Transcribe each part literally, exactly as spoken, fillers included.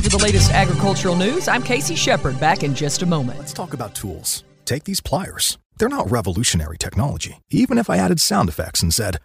for the latest agricultural news. I'm Casey Shepard, back in just a moment. Let's talk about tools. Take these pliers. They're not revolutionary technology. Even if I added sound effects and said,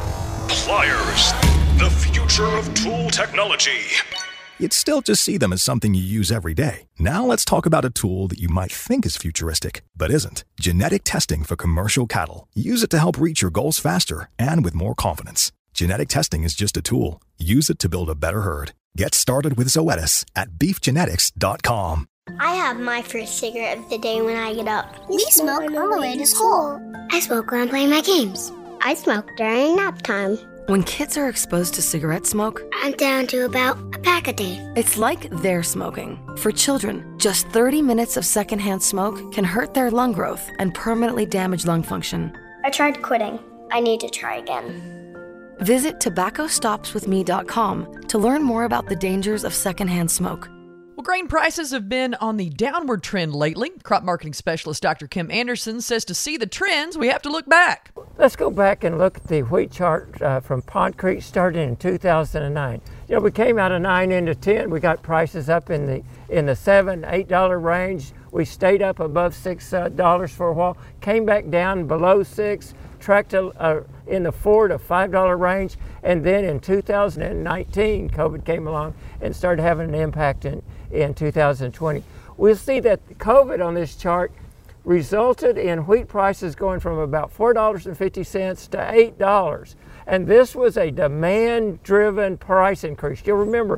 Pliers, the future of tool technology. You'd still just see them as something you use every day. Now let's talk about a tool that you might think is futuristic, but isn't. Genetic testing for commercial cattle. Use it to help reach your goals faster and with more confidence. Genetic testing is just a tool. Use it to build a better herd. Get started with Zoetis at beef genetics dot com. I have my first cigarette of the day when I get up. We smoke on the way to school. I smoke when I'm playing my games. I smoke during nap time. When kids are exposed to cigarette smoke, I'm down to about a pack a day. It's like they're smoking. For children, just thirty minutes of secondhand smoke can hurt their lung growth and permanently damage lung function. I tried quitting. I need to try again. Visit tobacco stops with me dot com to learn more about the dangers of secondhand smoke. Well, grain prices have been on the downward trend lately. Crop marketing specialist Doctor Kim Anderson says to see the trends, we have to look back. Let's go back and look at the wheat chart uh, from Pond Creek starting in two thousand nine. You know, we came out of nine into ten. We got prices up in the in the seven, eight dollar range. We stayed up above six uh, dollars for a while. Came back down below six. Tracked uh, in the four to five dollar range, and then in two thousand nineteen, COVID came along and started having an impact in in two thousand twenty. We'll see that COVID on this chart resulted in wheat prices going from about four dollars and fifty cents to eight dollars. And this was a demand-driven price increase. You'll remember,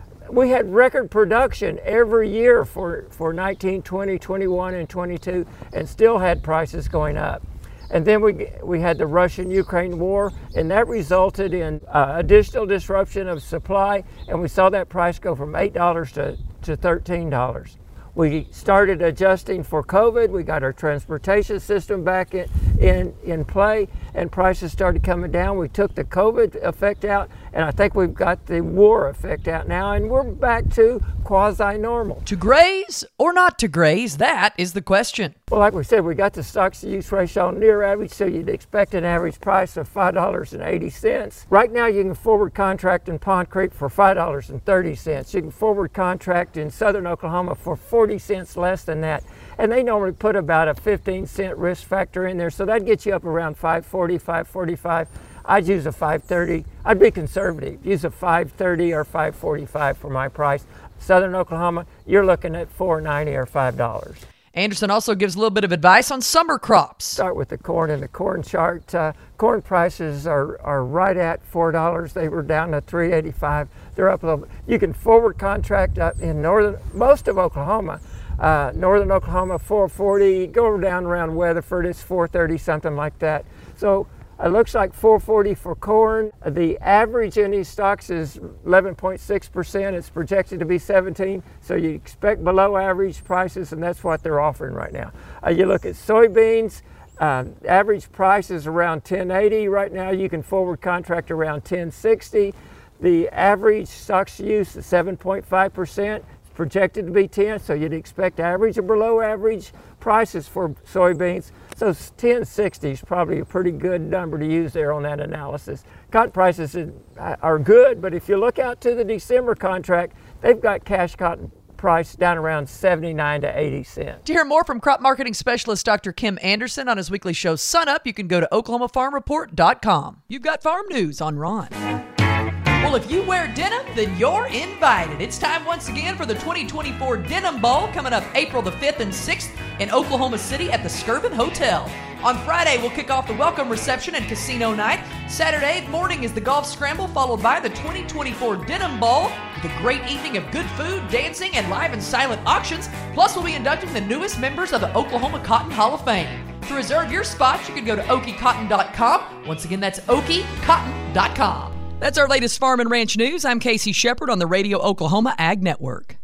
we had record production every year for, for nineteen, twenty, twenty-one, and twenty-two, and still had prices going up. And then we we had the Russian-Ukraine war, and that resulted in uh, additional disruption of supply, and we saw that price go from eight dollars to, to thirteen dollars. We started adjusting for COVID. We got our transportation system back in, in, in play, and prices started coming down. We took the COVID effect out, and I think we've got the war effect out now, and we're back to quasi-normal. To graze or not to graze, that is the question. Well, like we said, we got the stocks-to-use ratio near average, so you'd expect an average price of five dollars and eighty cents. Right now, you can forward contract in Pond Creek for five dollars and thirty cents. You can forward contract in southern Oklahoma for forty cents less than that. And they normally put about a fifteen cent risk factor in there, so that'd get you up around five forty, five forty-five. I'd use a five thirty. I'd be conservative. Use a five thirty or five forty-five for my price. Southern Oklahoma, you're looking at four ninety or five dollars. Anderson also gives a little bit of advice on summer crops. Start with the corn and the corn chart. Uh, corn prices are, are right at four dollars. They were down to three eighty-five. They're up a little bit. You can forward contract up in northern, most of Oklahoma. Uh, northern Oklahoma, four forty. Go down around Weatherford, it's four thirty, something like that. So it looks like four forty for corn. The average in these stocks is eleven point six percent. It's projected to be seventeen, so you expect below average prices, and that's what they're offering right now. Uh, you look at soybeans, um, average price is around ten eighty. Right now you can forward contract around ten sixty. The average stocks use is seven point five percent. It's projected to be ten, so you'd expect average or below average prices for soybeans. So ten sixty is probably a pretty good number to use there on that analysis. Cotton prices are good, but if you look out to the December contract, they've got cash cotton price down around seventy-nine to eighty cents. To hear more from crop marketing specialist Doctor Kim Anderson on his weekly show Sun Up, you can go to oklahoma farm report dot com. You've got farm news on Ron. Well, if you wear denim, then you're invited. It's time once again for the twenty twenty-four Denim Bowl coming up April the fifth and sixth in Oklahoma City at the Skirvin Hotel. On Friday, we'll kick off the welcome reception and casino night. Saturday morning is the golf scramble, followed by the twenty twenty-four Denim Bowl with a great evening of good food, dancing, and live and silent auctions. Plus, we'll be inducting the newest members of the Oklahoma Cotton Hall of Fame. To reserve your spot, you can go to okie cotton dot com. Once again, that's okie cotton dot com. That's our latest farm and ranch news. I'm Casey Shepard on the Radio Oklahoma Ag Network.